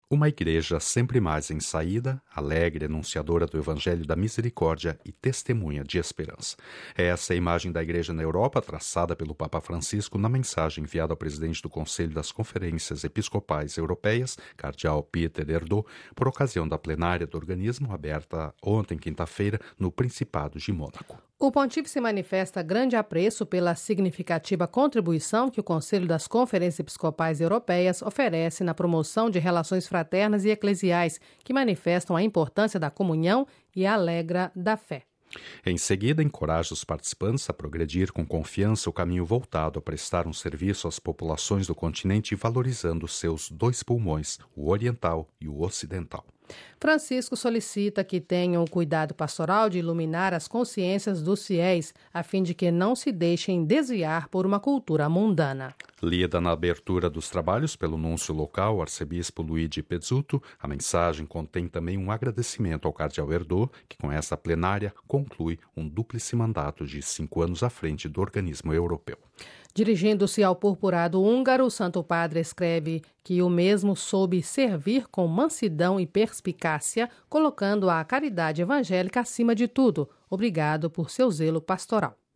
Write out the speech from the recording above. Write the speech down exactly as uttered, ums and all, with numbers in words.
Uma igreja sempre mais em saída, alegre, anunciadora do Evangelho da Misericórdia e testemunha de esperança. Essa é a imagem da igreja na Europa, traçada pelo Papa Francisco na mensagem enviada ao presidente do Conselho das Conferências Episcopais Europeias, cardeal Peter Erdo, por ocasião da plenária do organismo, aberta ontem, quinta-feira, no Principado de Mônaco. O pontífice manifesta grande apreço pela significativa contribuição que o Conselho das Conferências Episcopais Europeias oferece na promoção de relações fraternas e eclesiais, que manifestam a importância da comunhão e a alegra da fé. Em seguida, encoraja os participantes a progredir com confiança o caminho voltado a prestar um serviço às populações do continente, valorizando seus dois pulmões, o oriental e o ocidental. Francisco solicita que tenham o cuidado pastoral de iluminar as consciências dos fiéis, a fim de que não se deixem desviar por uma cultura mundana. Lida na abertura dos trabalhos pelo núncio local, arcebispo Luigi Pezzuto, a mensagem contém também um agradecimento ao cardeal Erdo, que com essa plenária conclui um dúplice mandato de cinco anos à frente do organismo europeu. Dirigindo-se ao purpurado húngaro, o Santo Padre escreve que o mesmo soube servir com mansidão e perspicácia, colocando a caridade evangélica acima de tudo. Obrigado por seu zelo pastoral.